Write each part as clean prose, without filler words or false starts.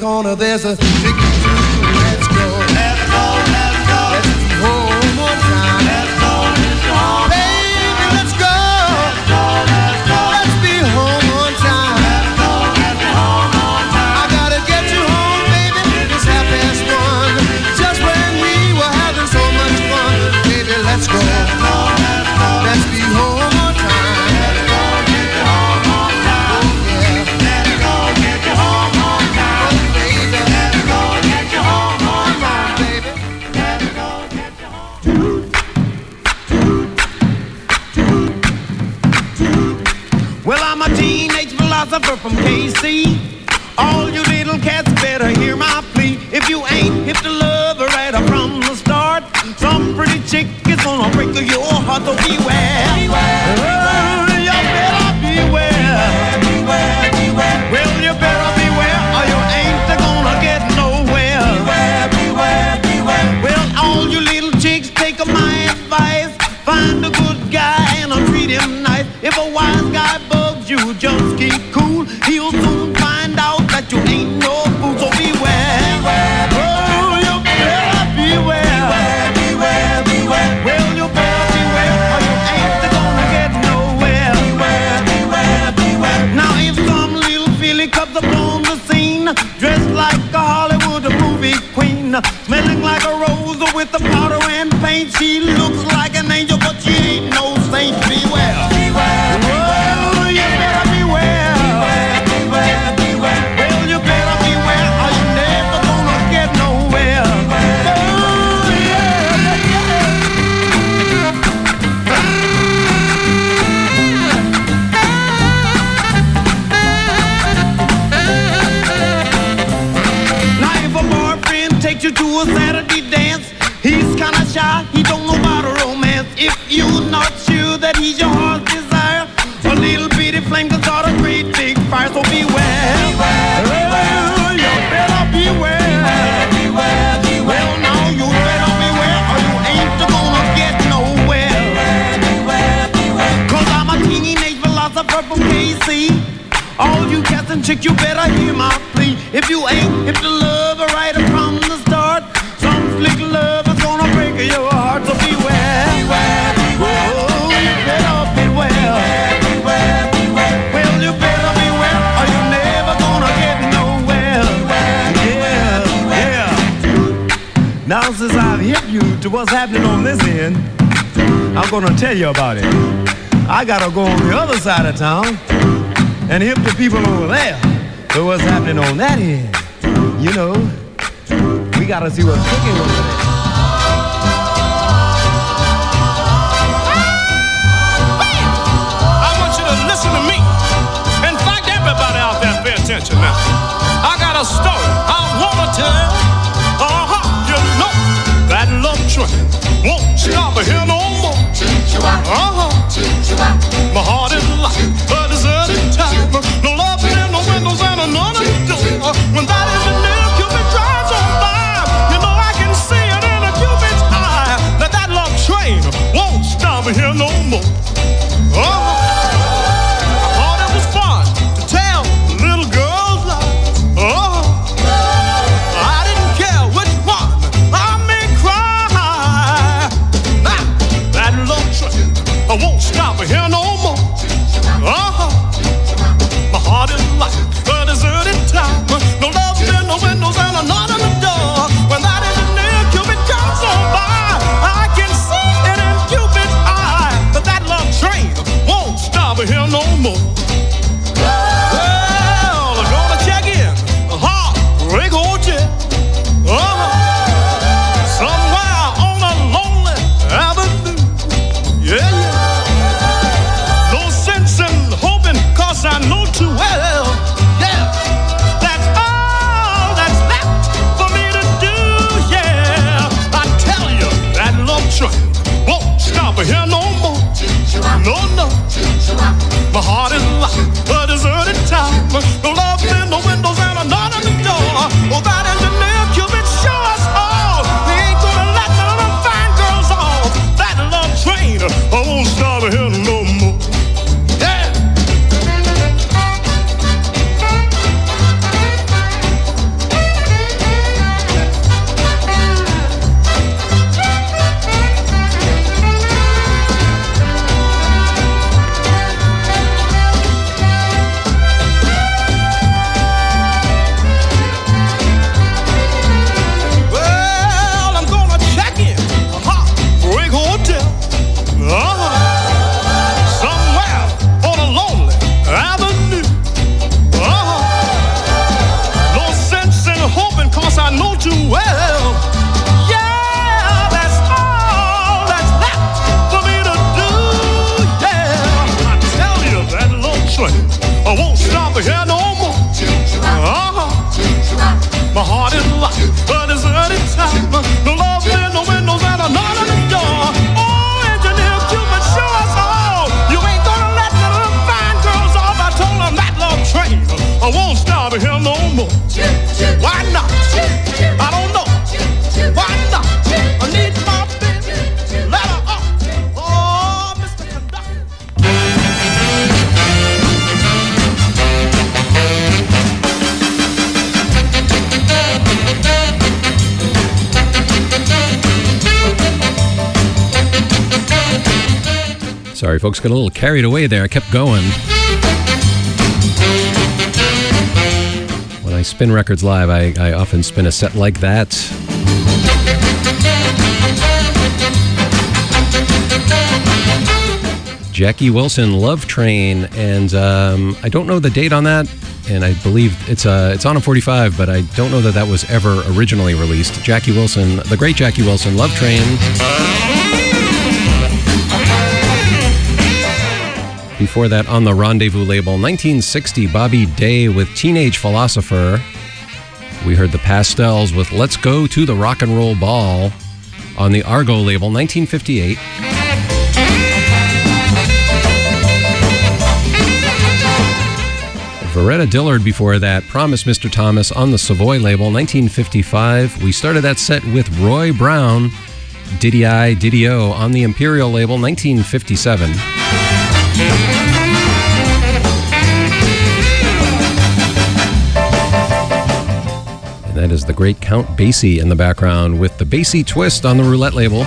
corner there's a ticket to let's go. Let's go, let's go. Let's be home on time. Let's go, let's go. Baby, let's go. Let's go, let's go. Let's be home on time. Let's go, let's be home on time. I gotta get you home, baby. It's 1:30. Just when we were having so much fun. Baby, let's go. Let's go, let's go. Let's be home on time. Let's go, get you home on time. Oh, yeah. Let's go, get you home on time. Oh, baby. Let's go, get you home on time, baby. Let's go, get you home. Well, I'm a teenage philosopher from KC. All you little cats better hear my plea. If you ain't hip to love right from the start, some pretty chick is gonna break your heart. So beware, beware, beware. You better beware, beware, beware. Well, you better beware, or you ain't gonna get nowhere. Beware, beware, beware. Well, all you little chicks, take my advice. Find a good guy and treat him nice. If a wise guy bugs you, just keep cool. He'll soon find out that you ain't no fool. So beware, beware, beware. Oh, you better beware, beware, beware, beware. Well, you better beware, or you ain't gonna get nowhere. Beware, beware, beware. Now if some little filly comes up on the scene, dressed like a Hollywood movie queen, smelling like a rose with the powder and paint, she looks like an angel, but she ain't no saint. Beware, beware, beware. Oh, you better beware, beware, beware, beware. Well, you better beware, or you're never gonna get nowhere. Oh, yeah, Now, if a boyfriend takes you to a Saturday dance, he's kinda shy, he don't know about romance. If you're not sure that he's your heart's desire, a little bitty flame can start a great big fire. So beware, beware, beware. Oh, you better beware, beware, beware. Well, now you better beware, or you ain't gonna get nowhere. Beware, beware, beware. 'Cause I'm a teenage philosopher from KC. All you cats and chicks, you better hear my plea. If you ain't hip to love right from the start, some slick love is gonna break your heart. So beware, beware, beware. Oh, you better beware, beware, beware. Well, you better beware, or you're never gonna get nowhere. Yeah, yeah. Now, since I've hit you to what's happening on this end, I'm gonna tell you about it. I gotta go on the other side of town and hip the people over there to what's happening on that end. You know, we gotta see what's cooking over there. I want you to listen to me. In fact, everybody out there pay attention now. I got a story I wanna tell. You know that love train won't stop here no more. My heart is like a deserted town. No love in no windows and another door. When that isn't near, Cupid drives on by. You know I can see it in a Cupid's eye. That love train won't stop here no more. I thought it was fun to tell little girls lies. I didn't care which one I may cry. Now that love train won't stop here no more. My heart is like a deserted town. No love in the windows and a knot on the door. When that isn't near, Cupid comes on by. I can see it in Cupid's eye. But that love train won't stop here no more. Well, I'm gonna check in a Heartbreak Hotel. Somewhere on a lonely avenue. Yeah, yeah. No sense in hoping, 'cause I know too well. Yeah, that's all that's left for me to do. Yeah, I tell you, that love train won't stop here no more. No, no. My heart is train. I won't stop here no more. My heart is locked, but it's early time. No love in the windows and a knot on the door. Oh, engineer Cupid, show us all. You ain't gonna let the little fine girls off. I told them that love train, I won't stop here no more. Why not? I don't know. Why not? I need my baby. Let her up. Oh, Mr. Conductor. Sorry, folks, got a little carried away there. I kept going. When I spin records live, I often spin a set like that. Jackie Wilson, Love Train, and I don't know the date on that, and I believe it's on a 45, but I don't know that was ever originally released. Jackie Wilson, the great Jackie Wilson, Love Train. Before that, on the Rendezvous label, 1960, Bobby Day with Teenage Philosopher. We heard the Pastels with Let's Go to the Rock and Roll Ball on the Argo label, 1958. Veretta Dillard before that, Promise Mr. Thomas on the Savoy label, 1955. We started that set with Roy Brown, Diddy-I, Diddy-O on the Imperial label, 1957. And that is the great Count Basie in the background with the Basie Twist on the Roulette label.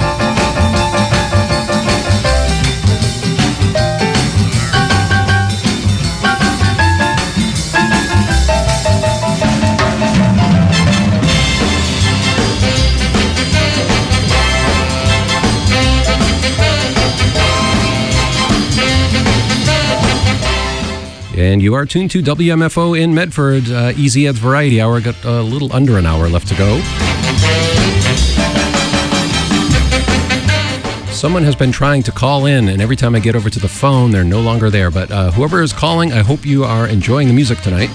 And you are tuned to WMFO in Medford. Easy Ed's Variety Hour. Got a little under an hour left to go. Someone has been trying to call in, and every time I get over to the phone, they're no longer there. But whoever is calling, I hope you are enjoying the music tonight.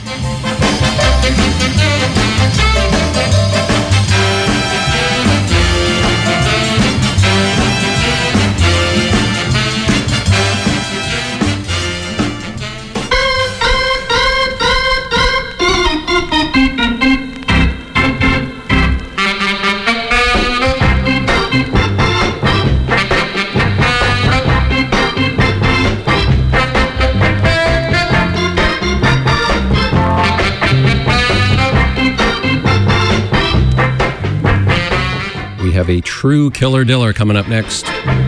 Have a true killer diller coming up next.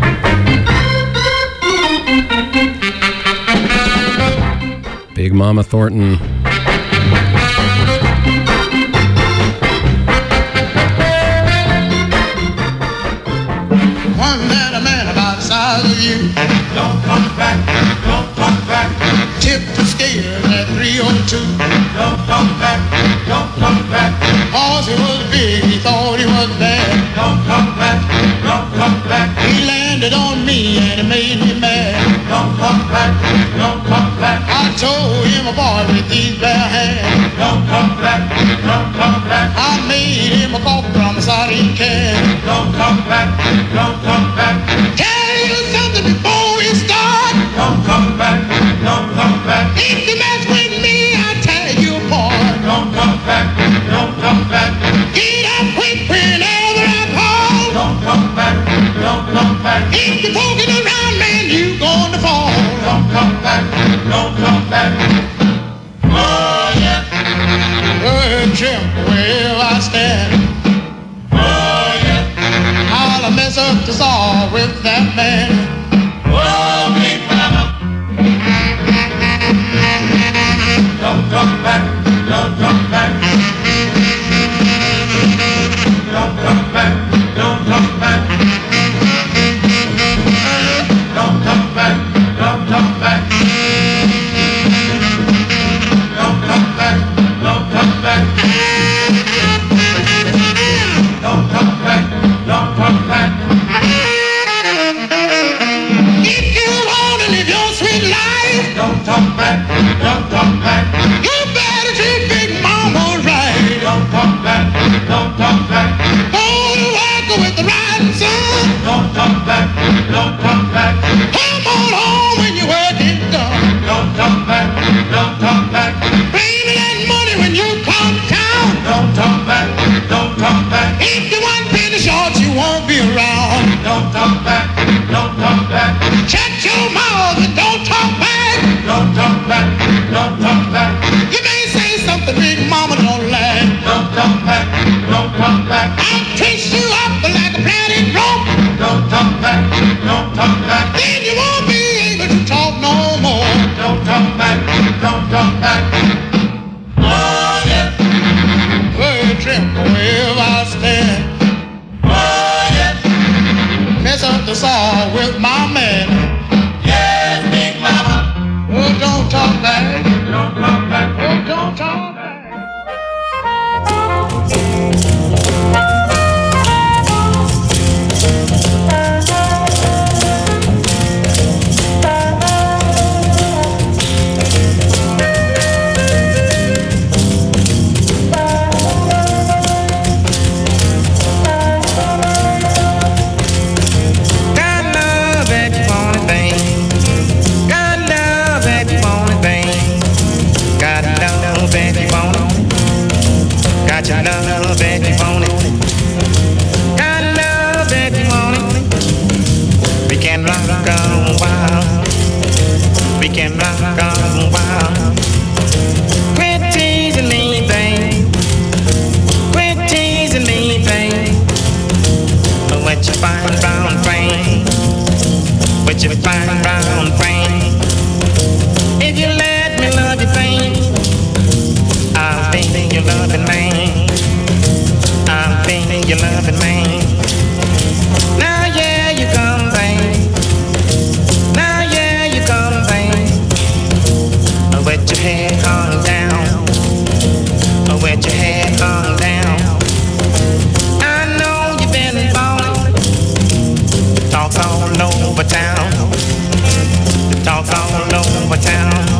Big Mama Thornton. One man about the size of you. Don't come back, don't come back. Tip the scale at 302. Don't come back, don't come back. Cause he was big, he thought he was bad. Don't come back, don't come back. He landed on me and it made me mad. Don't come back, don't come back. I told him a boy with these bare hands. Don't come back, don't come back. I made him a cough promise I didn't care. Don't come back, don't come back. Tell you something before we start. Don't come back, don't come back. If you mess with me, I'll tear you apart. Don't come back, don't come back. Get up quick whenever I call. Don't come back, don't come back. If you're poking around, man, you gonna fall. Don't come back, don't come back. Oh yeah, Jim, wherever I stand, oh yeah. I'll mess up the song. talk back, don't talk back. You better treat Big Mama right. Don't talk back, don't talk back. Don't walk with the riding son. Don't talk back, don't talk back. Come on home when your work is done. Don't talk back, don't talk back. Bring me that money when you come town. Don't talk back, don't talk back. If you want penny short, you won't be around. Don't talk back, don't talk back. Shut your mouth and don't talk back. Don't talk back, don't talk back. You may say something Big Mama don't like. Don't talk back, don't talk back. I'll twist you up like a plaited rope. Don't talk back, don't talk back. Then you won't be able to talk no more. Don't talk back, don't talk back. Oh yeah. Word trip wherever I stand. Oh yeah. Mess up the song with my man. Yes, Big Mama. Oh, don't talk back. Don't talk back. Oh, don't talk back. Got your love and you want it. Got love and you want it. We can rock on wild. We can rock on wild. Quit teasing me, babe. Quit teasing me, babe. What you find brown frame? What you find brown frame? If you let me love you, babe, I'm thinking you're loving me. I'm thinking you're loving me. Now yeah, you come, babe. Now yeah, you come, babe. With your head hung down. With your head hung down. I know you've been falling. The talk's all over town. The talk's all over town.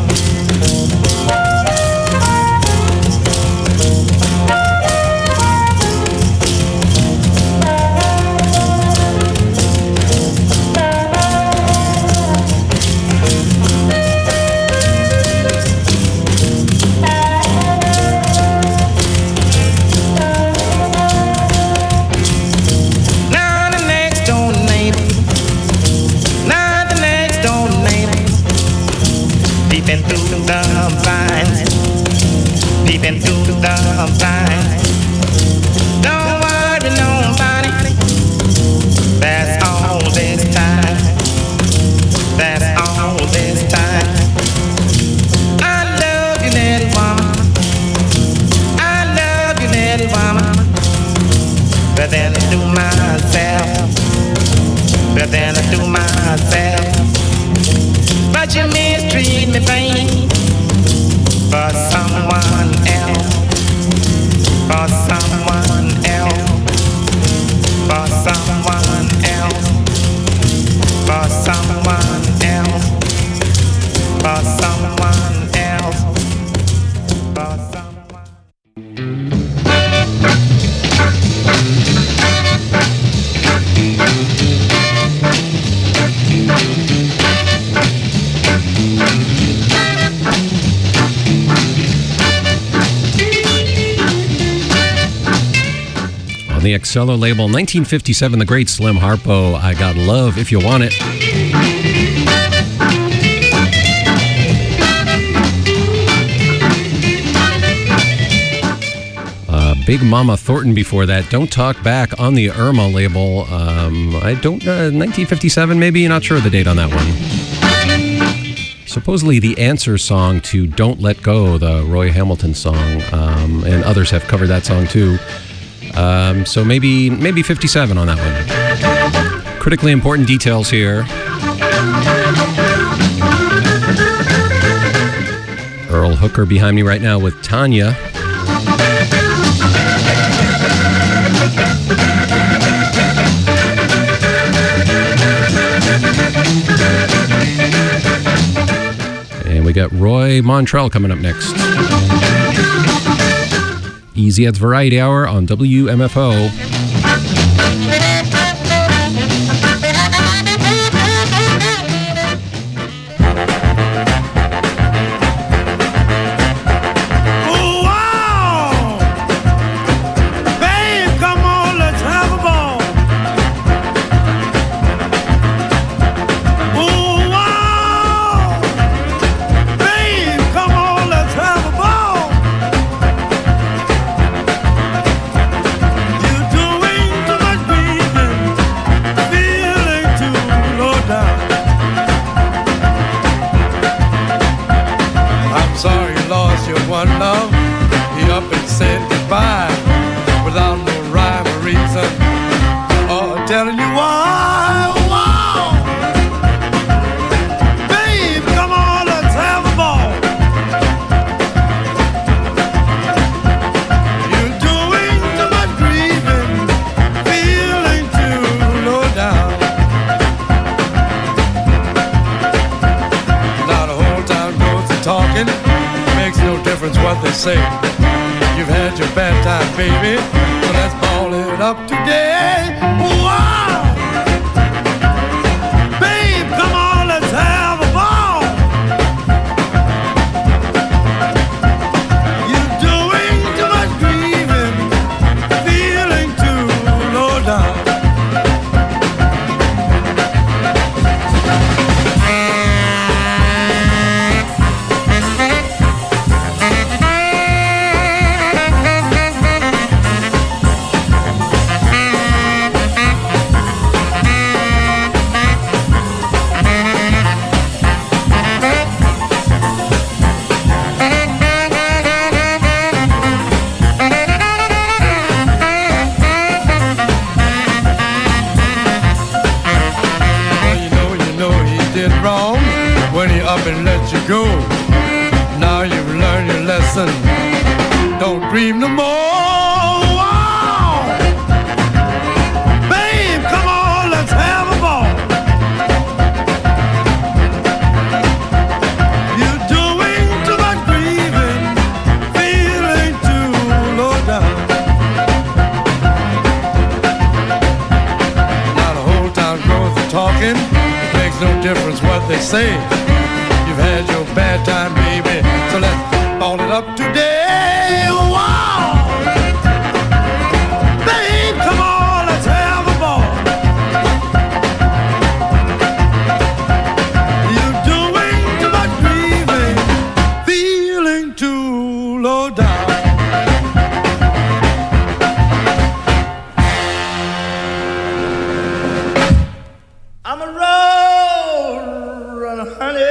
Peeping through the blinds, peeping through the blinds. Don't worry nobody, that's all this time, that's all this time. I love you, little woman, I love you, little woman. But then I do myself, but then I do myself. But you mistreat me, babe, for someone else, for someone else, for someone else, for someone else, for someone else, for someone. The Excello label, 1957, the great Slim Harpo, I Got Love If You Want It. Big Mama Thornton before that. Don't Talk Back on the Irma label. 1957 maybe, not sure of the date on that one. Supposedly the answer song to Don't Let Go, the Roy Hamilton song, and others have covered that song too. So maybe 57 on that one. Critically important details here. Earl Hooker behind me right now with Tanya. And we got Roy Montrell coming up next. Easy Ed's Variety Hour on WMFO. You've had your bad time, baby, so let's ball it up today. Wow! Babe, come on, let's have a ball. You're doing too much grieving, feeling too low down. And let you go. Now you've learned your lesson. Don't dream no more. Wow! Babe, come on, let's have a ball. You're doing too much grieving, feeling too low down. Now the whole town goes to talking. It makes no difference what they say. You've had your bad time, baby, so let's ball it up today. Wow! Babe, come on, let's have a ball. You're doing too much grieving, feeling too low down. I'm a road runner, honey.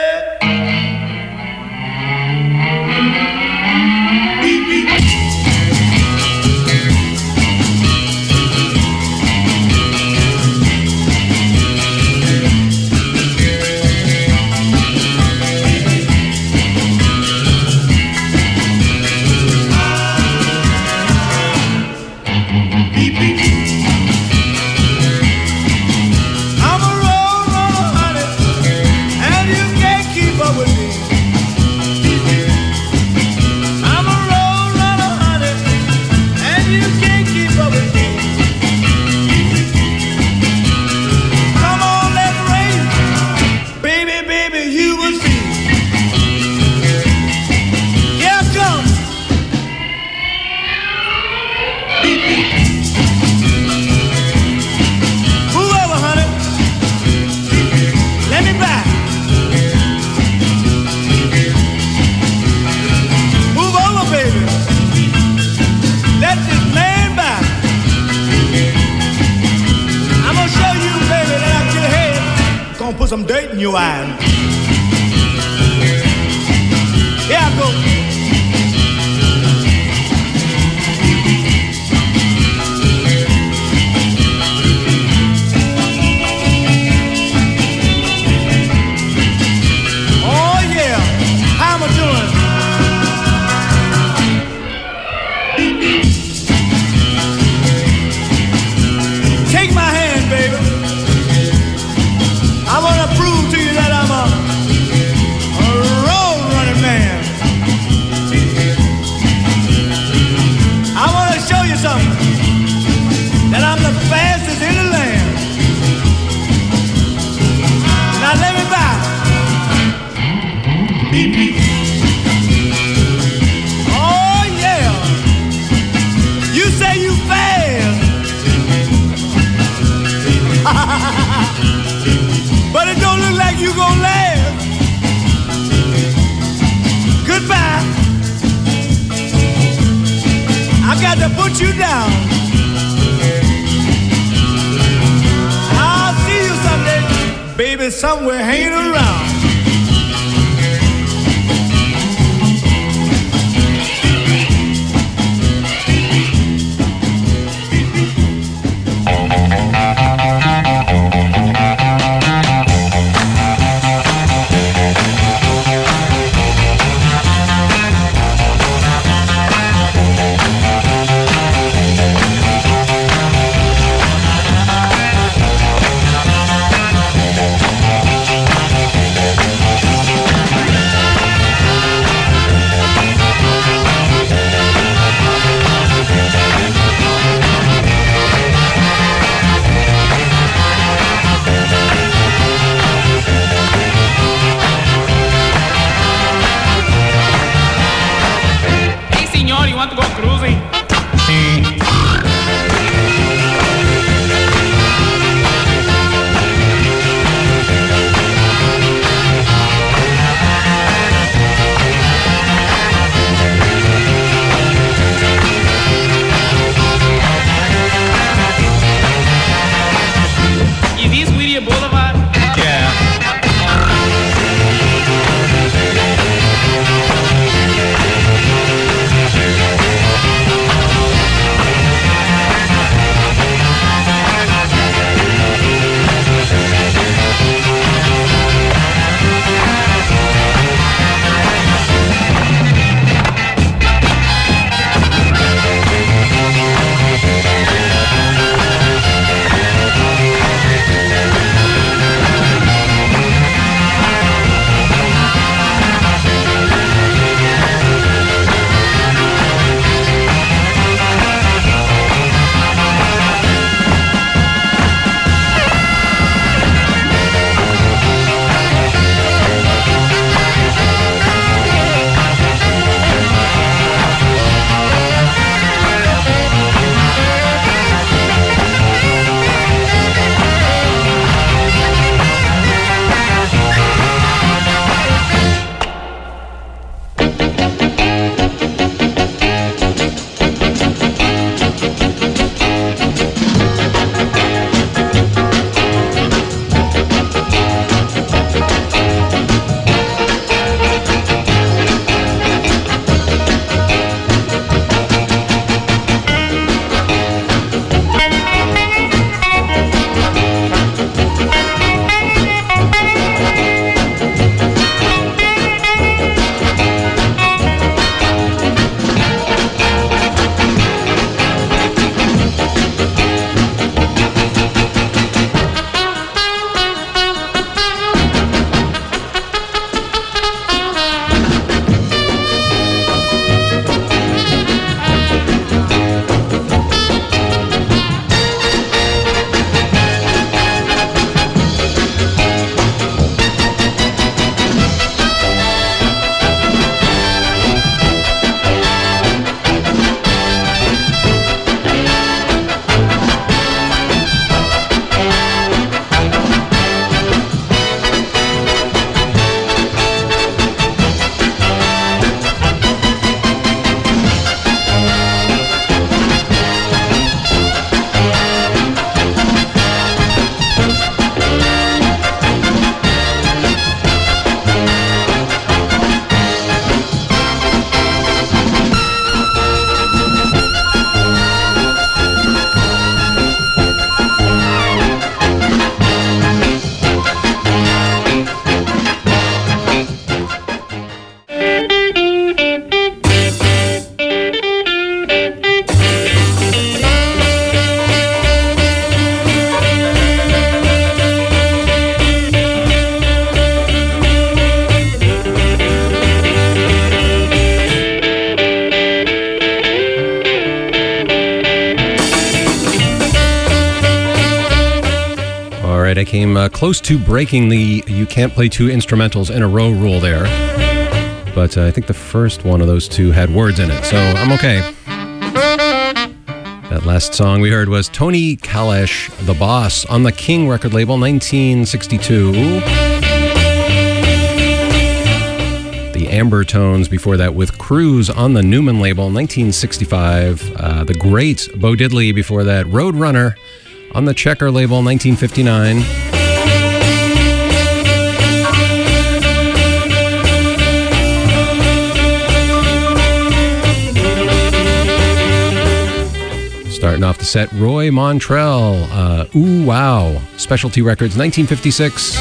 Put some dirt in your eye. Here I go. Oh yeah, how am I doing? Take my hand, baby. I want to prove to you that I'm a Oh, yeah. You say you fast. But it don't look like you gonna last. Goodbye. I got to put you down. I'll see you someday, baby, somewhere hanging around. I came close to breaking the you can't play two instrumentals in a row rule there. but I think the first one of those two had words in it, so I'm okay. That last song we heard was Tony Kalash, The Boss, on the King record label, 1962. The Amber Tones before that with Cruise on the Newman label, 1965. The great Bo Diddley before that, Roadrunner on the Checker label, 1959. Starting off the set, Roy Montrell, Ooh Wow, Specialty Records, 1956.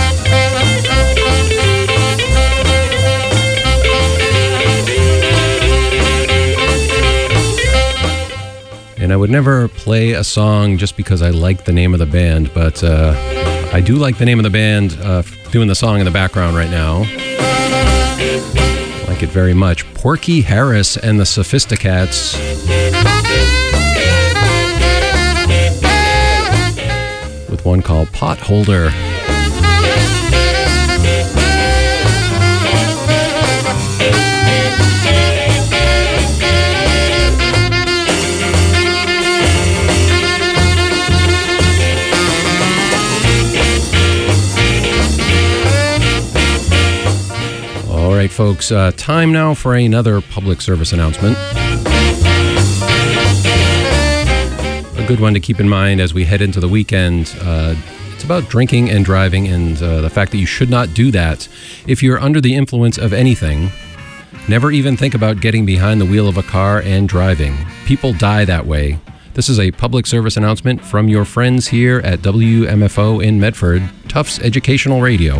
And I would never play a song just because I like the name of the band, but I do like the name of the band doing the song in the background right now. I like it very much. Porky Harris and the Sophisticats. With one called Potholder. All right, folks, time now for another public service announcement. A good one to keep in mind as we head into the weekend. It's about drinking and driving and the fact that you should not do that. If you're under the influence of anything, never even think about getting behind the wheel of a car and driving. People die that way. This is a public service announcement from your friends here at WMFO in Medford, Tufts Educational Radio.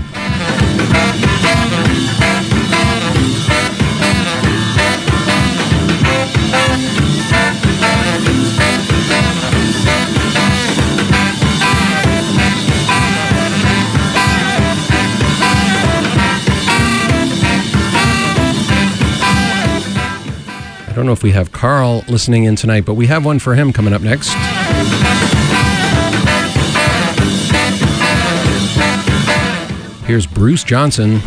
I don't know if we have Carl listening in tonight, but we have one for him coming up next. Here's Bruce Johnson.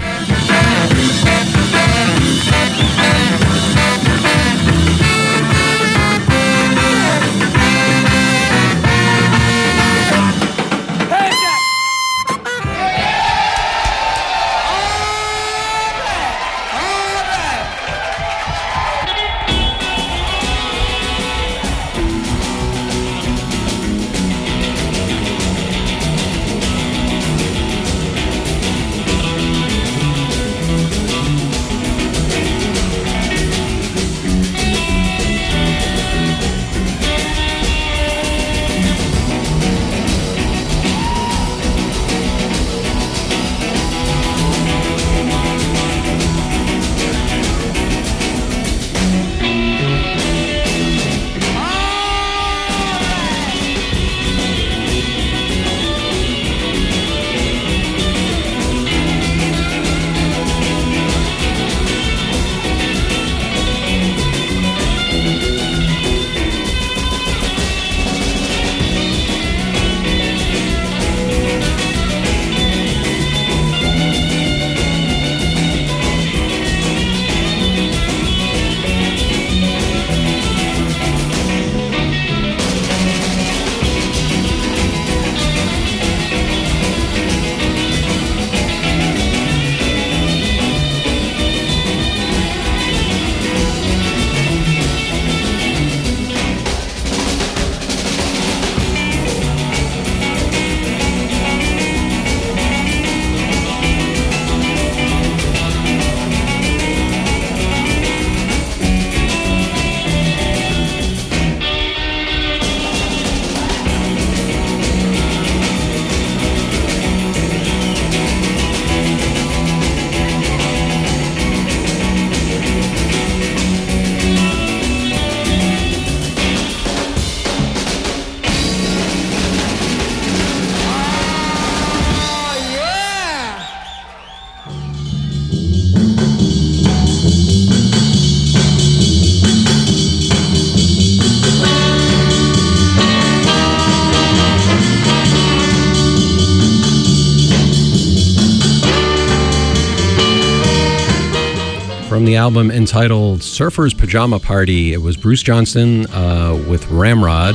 from the album entitled Surfer's Pajama Party. It was Bruce Johnston with Ramrod.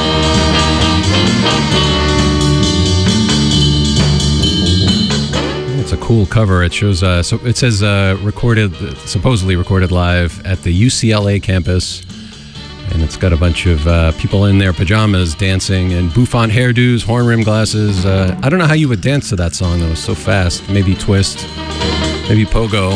It's a cool cover. It shows, so it says supposedly recorded live at the UCLA campus. And it's got a bunch of people in their pajamas dancing and bouffant hairdos, horn rim glasses. I don't know how you would dance to that song, though. It's so fast. Maybe twist, maybe pogo.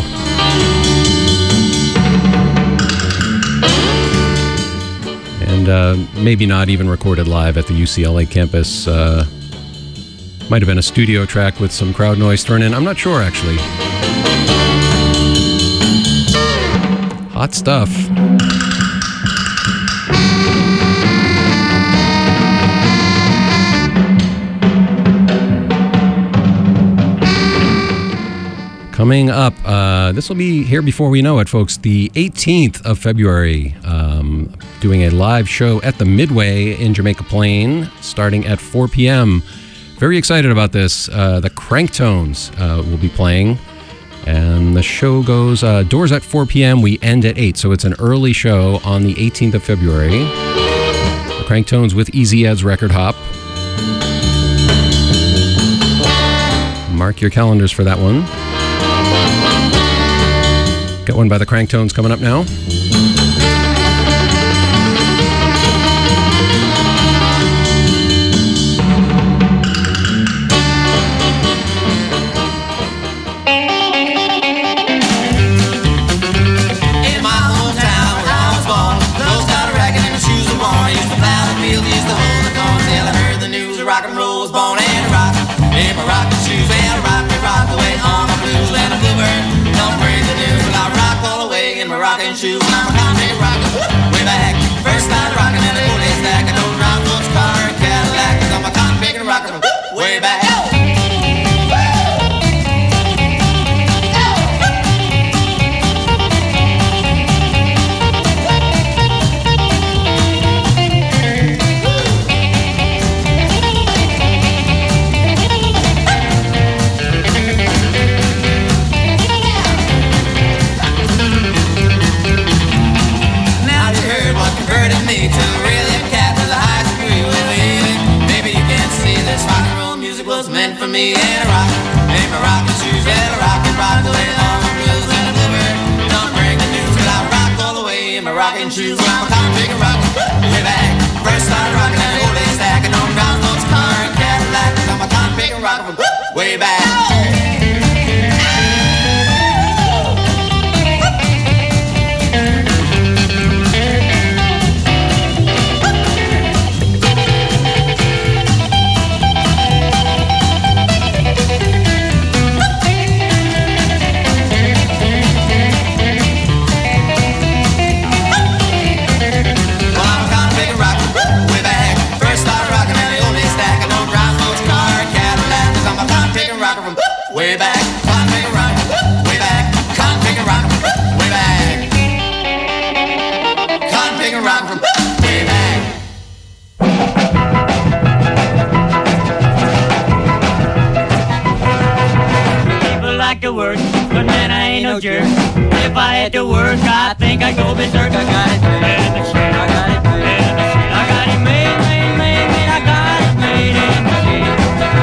And maybe not even recorded live at the UCLA campus. Might have been a studio track with some crowd noise thrown in. I'm not sure, actually. Hot stuff. Coming up, this will be here before we know it, folks, the 18th of February, doing a live show at the Midway in Jamaica Plain, starting at 4 p.m. Very excited about this. The Cranktones will be playing, and the show goes doors at 4 p.m. We end at 8, so it's an early show on the 18th of February. The Cranktones with Easy Ed's Record Hop. Mark your calendars for that one. Got one by the Cranktones coming up now. Rock and roll was born and rock in my rocking shoes. Well, rock away on my blues. Let a bluebird don't bring the news. Well, I rock all the way in my rocking shoes. I'm a country rocker way back. First started rocking in the old days stack. I don't drive much car or Cadillac. 'Cause I'm a country rocker way back. Meant for me and a rock, ain't my rockin' shoes, yeah, rock the way on the blues and a bluebird. Don't bring the news, but I rock all the way in my rockin' shoes. Well, I'm a cotton pickin' rock way back. First started rockin' in the old days stack, and on Brown's Notes car and Cadillac. 'Cause I'm a cotton pickin' rock way back. Way back, can't make a rock, way back, can't make a rock, way back, can't make a rock from way back. People like to work, but man, I ain't no jerk. If I had to work, I think I'd go berserk. I got it made in the shade, I got it made in the shade. I got it made, I got it made in the shade.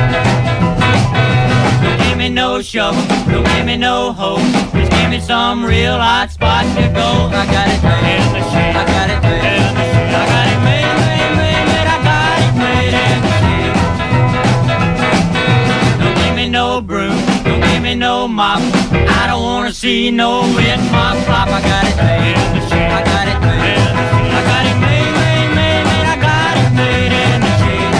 Give me no shovel, don't give me no hoe. Just give me some real hot spot to go. I got it made in the shade. I got it made in the shade. I got it made, I got it made in the shade. Don't give me no broom, don't give me no mop. I don't wanna see no wet mop flop. I got it made in the shade. I got it made in the shade. I got it made, I got it made in the shade.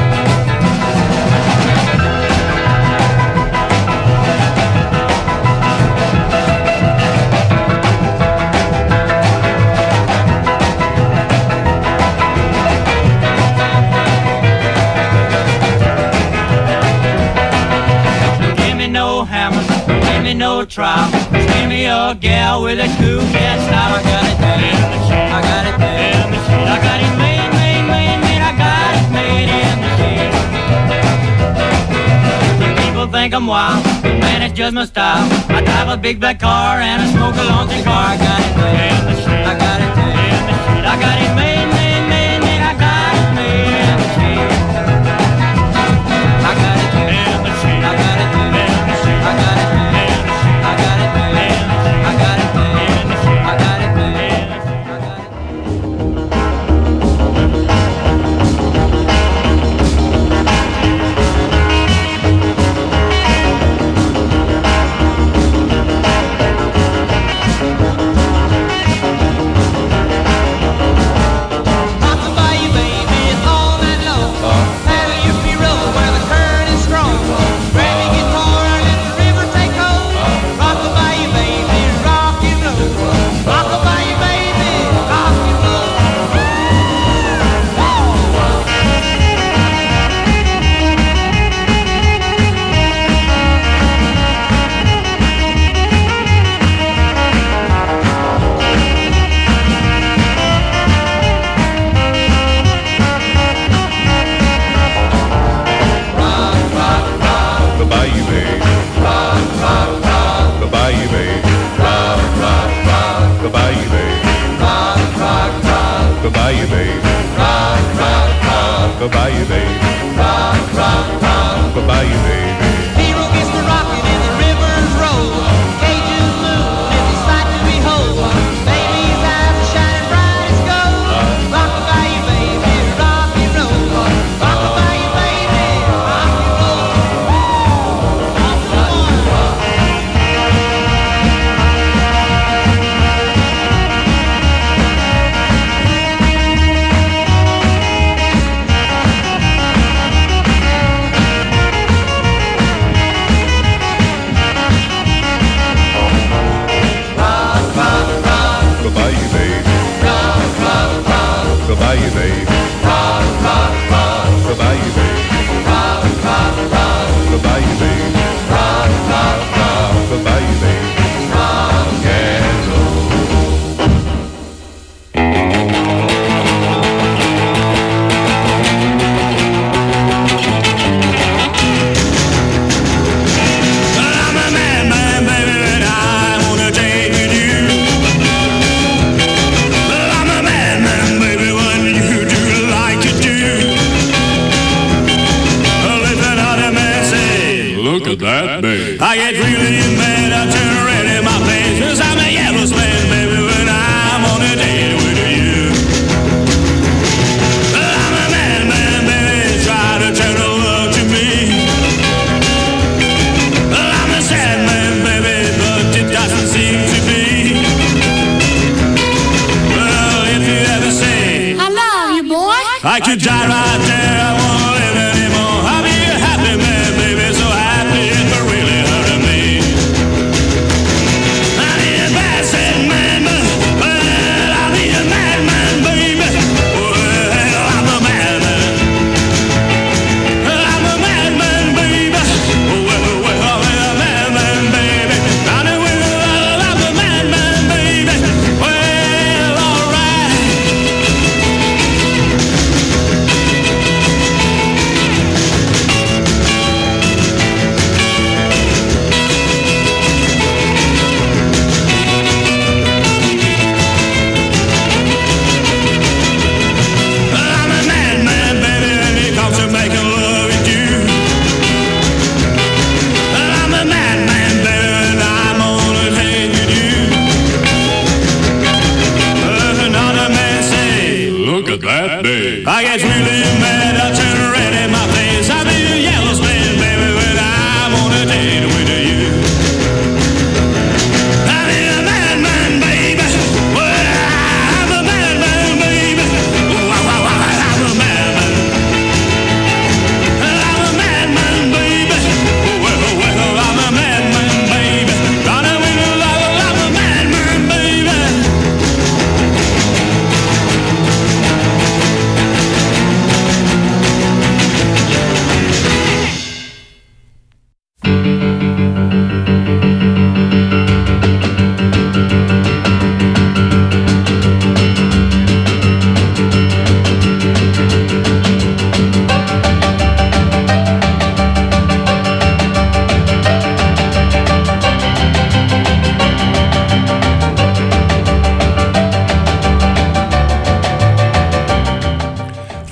No trial, just give me a gal with a cool cat style. I got it made in the shade. I got it made in the shade. I got it made, I got it made in the shade. The people think I'm wild, but man, it's just my style. I drive a big black car and I smoke a long cigar. I got it made in the street. I got it made in the street. I got it made, made, made, made. I got it made in the street. I got it made in the street. I got it made in the street. I got it made in the street. I got it made in the street. I got it made in the street. I got it made in the street.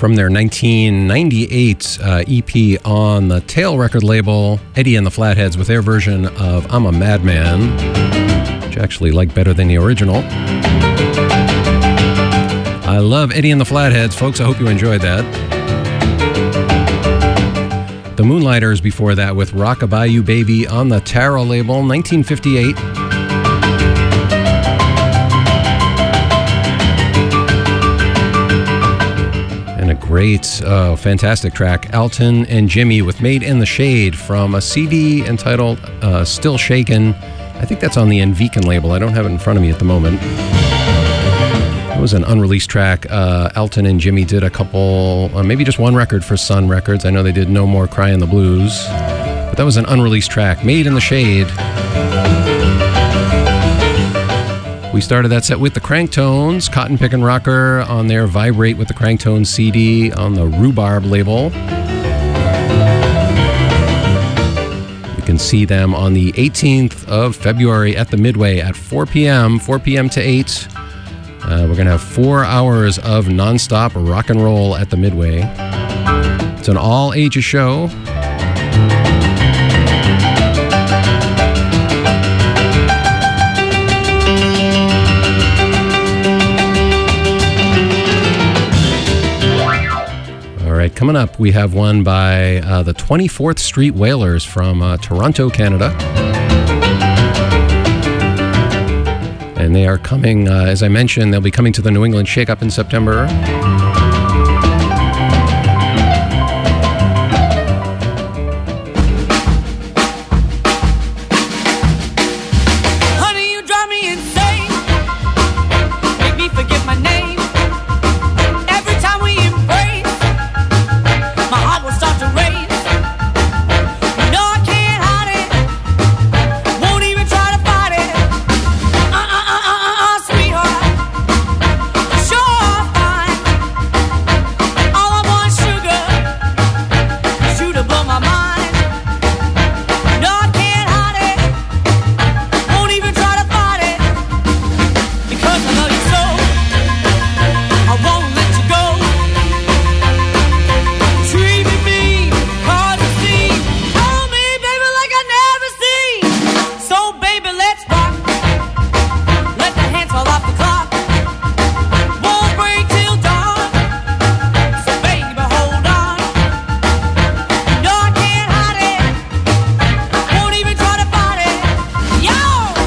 from their 1998 EP on the Tail record label, Eddie and the Flatheads with their version of I'm a Madman, which I actually like better than the original. I love Eddie and the Flatheads, folks. I hope you enjoyed that. The Moonlighters before that with Rock-a-Bayou Baby on the Tara label, 1958. And a great, fantastic track, Alton and Jimmy with Made in the Shade from a CD entitled Still Shakin'. I think that's on the Enviken label. I don't have it in front of me at the moment. It was an unreleased track. Alton and Jimmy did a couple, maybe just one record for Sun Records. I know they did No More Crying the Blues. But that was an unreleased track, Made in the Shade. We started that set with the Cranktones, Cotton Pickin' Rocker on their Vibrate with the Cranktones CD on the Rhubarb label. You can see them on the 18th of February at the Midway at 4 p.m., 4 p.m. to 8. We're going to have 4 hours of nonstop rock and roll at the Midway. It's an all-ages show. All right, coming up, we have one by the 24th Street Wailers from Toronto, Canada. And they are coming, as I mentioned, they'll be coming to the New England Shake-Up in September. Honey, you drive me insane. Make me forget my name. Every time we embrace, my heart will start to race. No, I can't hide it. Won't even try to fight it. Sweetheart. Sure, fine. All I want is sugar. Is you to blow my mind. No, I can't hide it. Won't even try to fight it. Because I love you so. I won't let you go. Treating me hard to see. Hold me, baby, like I never seen. So, baby, let's rock. Let the hands fall off the clock. Won't break till dawn. So, baby, hold on. No, I can't hide it. Won't even try to fight it. Yo!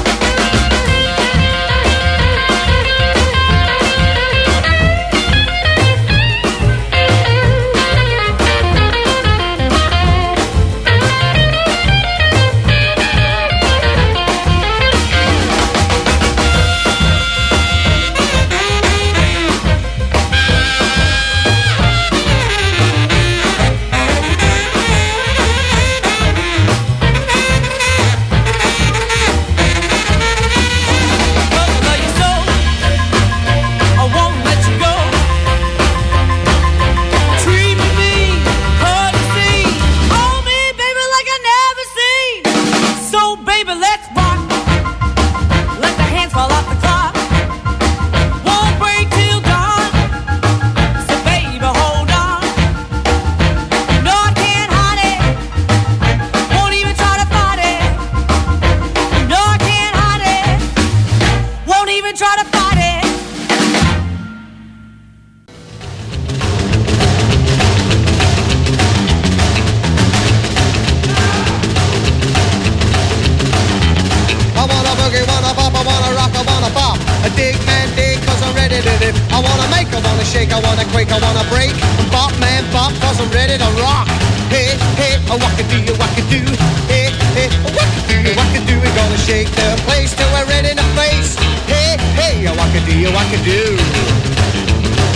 Because I love you so, I won't let you go. Treat me hard to see. Hold me, baby, like I never seen. So, baby, let's rock. Let the hands fall off the clock. Won't break till dawn. So, baby, hold on. No, I can't hide it. Won't even try to fight it. No, I can't hide it. Won't even try to fight it. I wanna boogie, wanna pop, I wanna rock, I wanna pop. A dig, man, dig, cause I'm ready to dip. I wanna make, I wanna shake, I wanna quake, I wanna break. Bop, man, bop, cause I'm ready to rock. Hey, hey, a wacka-do, wacka-do. Hey, hey, a wacka-do, wacka-do. We're gonna shake the place till we're ready to face. Hey, hey, a wacka-do, wacka-do.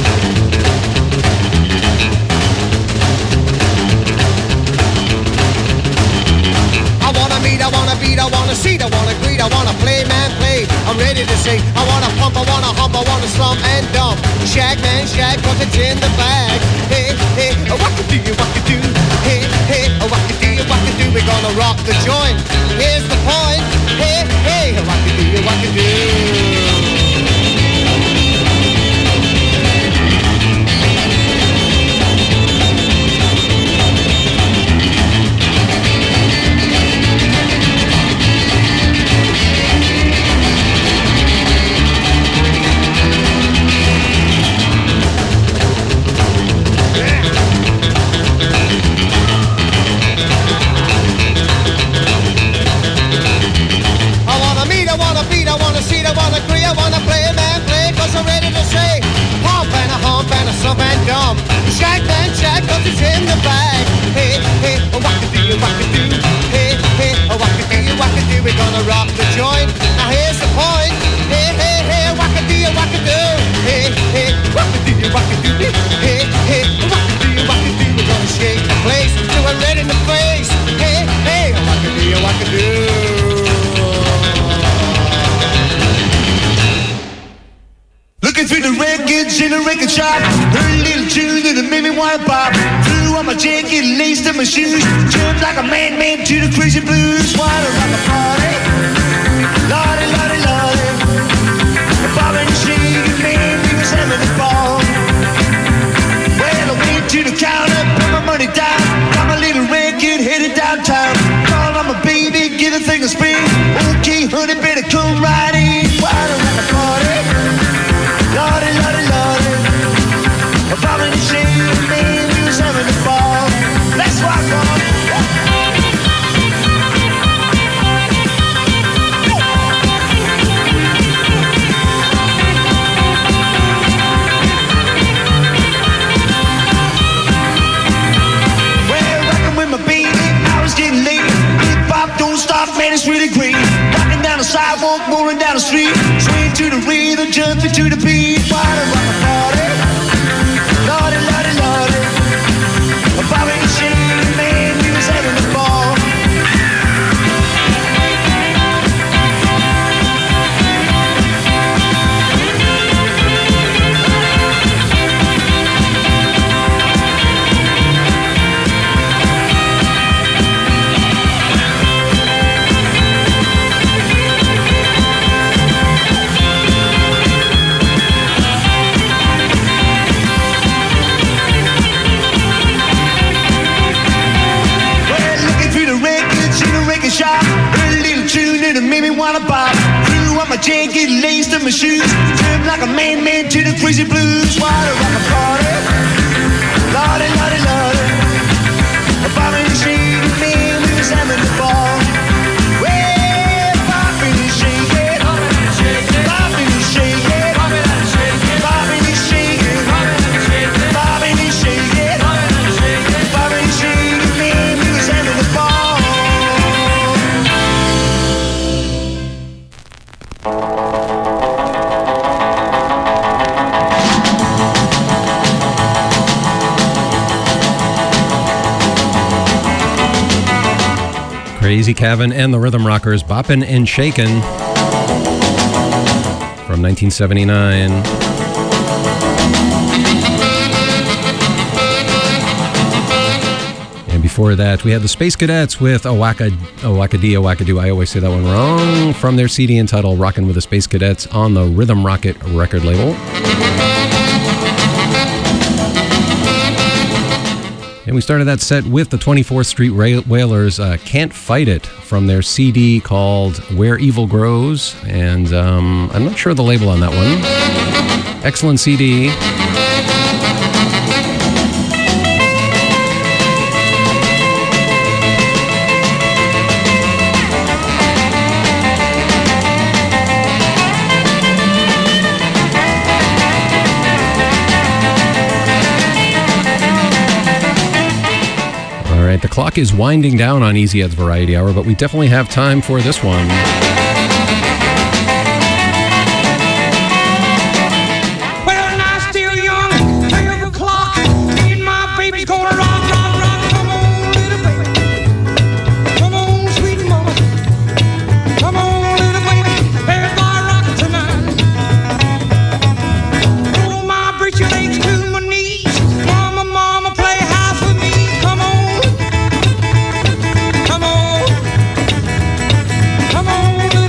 I wanna meet, I wanna beat, I wanna see, I wanna greet, I wanna play, man, play. I'm ready to sing. I wanna pump, I wanna hump, I wanna slump and dump. Shag, man, shag, cause it's in the bag. Hey, hey, wacka-do, wacka-do. Hey, hey, wacka-do, wacka-do. We're gonna rock the joint. Here's the point. Hey, hey, wacka-do, wacka-do. looking through the records in a record shop. Heard a little tune that made me wanna pop. Threw on my jacket, laced up my shoes. Jumped like a madman to the crazy blues. Wanna rock a party. Lordy, lordy, lordy. Bobbing and shaking, man, we was having a ball. Well, I went to the counter, put my money down. Got my little record headed downtown. Called on my baby, give the thing a spin. Okay, honey, better come right in. Wanna rock a party. Lordy, lordy, lordy. Bobbing and shaking, man, we was having a ball. Let's rock on. Man, it's really great. Walking down the sidewalk, rolling down the street, swing to the rhythm, jumping to the beat. Wanna rock a party? Lordy, lordy, lordy. Bobby and Shane, man, we was having a ball. Shop, heard a little tune that made me wanna pop. Threw on my jacket, laced up my shoes. Jumped like a man to the crazy blues. Wanna rock a party. Lordy, lordy, lordy. Bobby and Shane, man, we was having a ball. Well, Bobby and Shane, Bobby and Shane, Bobby and Shane, Bobby and Shane, Bobby and Shane, Bobby and Shane, man, we was having a ball. Crazy Kevin and the Rhythm Rockers, Boppin' and Shakin' from 1979. And before that, we had the Space Cadets with Owakadee, Owakadoo. I always say that one wrong. From their CD entitled Rockin' with the Space Cadets on the Rhythm Rocket record label. And we started that set with the 24th Street Wailers, Can't Fight It, from their CD called Where Evil Grows. And I'm not sure of the label on that one. Excellent CD. The clock is winding down on Easy Ed's Variety Hour, but we definitely have time for this one. Well, now still young, 12 o'clock, me and my baby's gonna rock, rock, rock. Come on, little baby. Come on, sweet mama. Come on, little baby. There's my rock tonight. Roll my britch legs to my knees. Mama, mama, play house with me. Come on. Come on,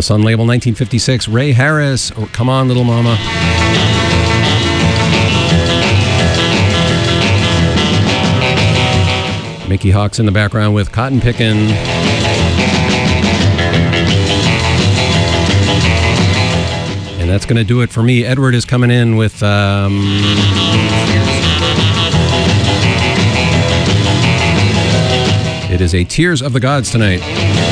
Sun label, 1956. Ray Harris, Come On Little Mama. Mickey Hawks in the background with Cotton Pickin'. And that's going to do it for me. Edward is coming in with... It is a Tears of the Gods tonight.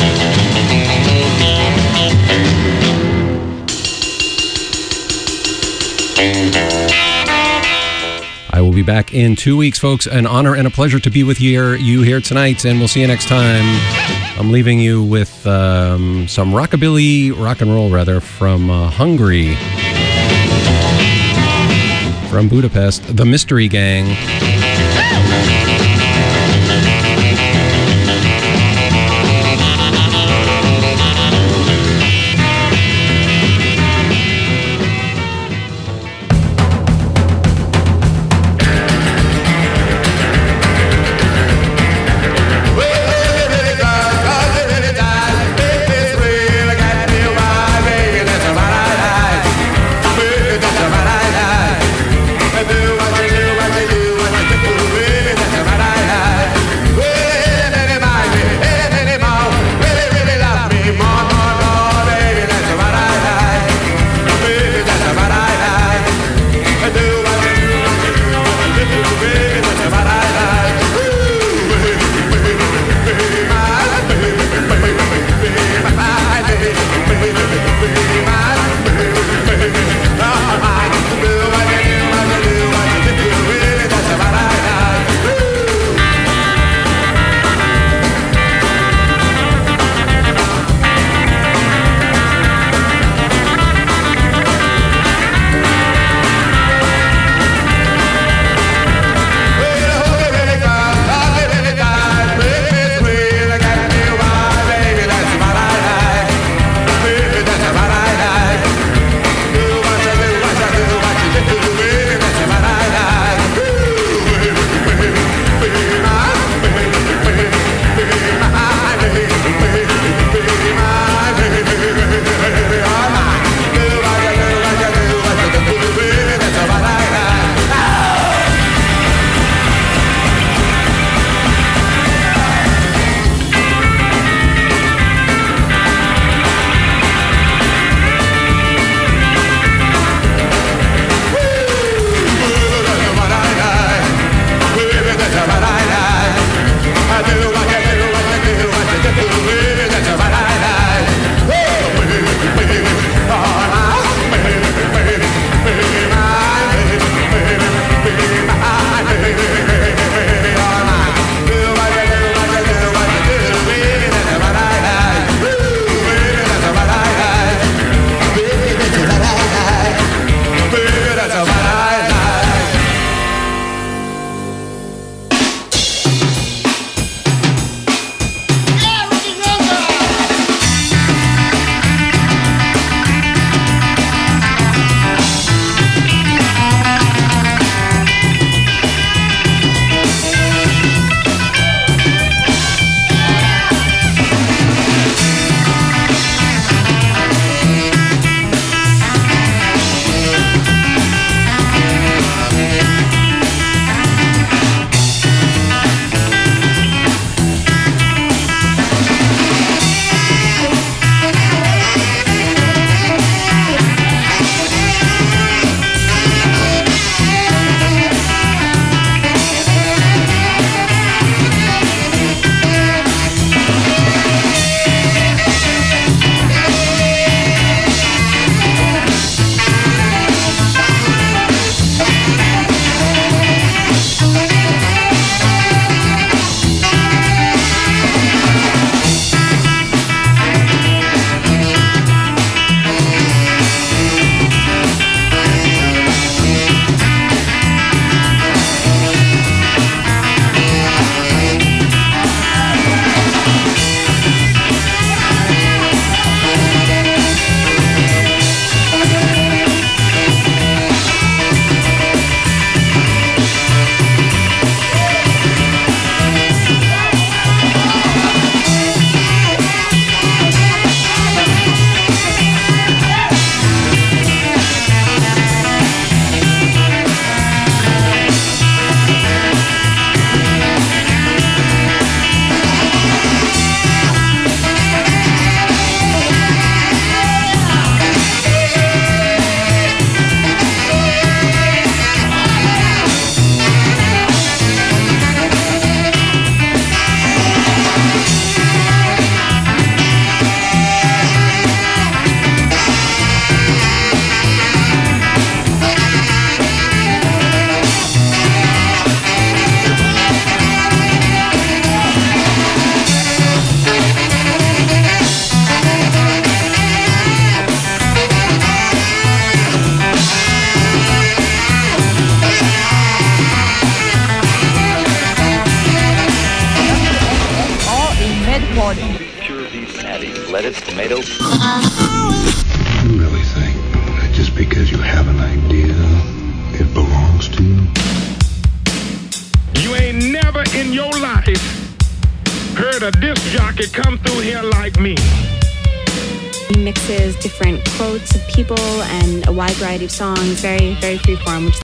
I will be back in 2 weeks, folks. An honor and a pleasure to be with you here tonight, and we'll see you next time. I'm leaving you with some rock and roll, from Hungary, from Budapest, the Mystery Gang. That's lettuce, tomato. You really think that just because you have an idea, it belongs to you? You ain't never in your life heard a disc jockey come through here like me. He mixes different quotes of people and a wide variety of songs, very, very freeform, which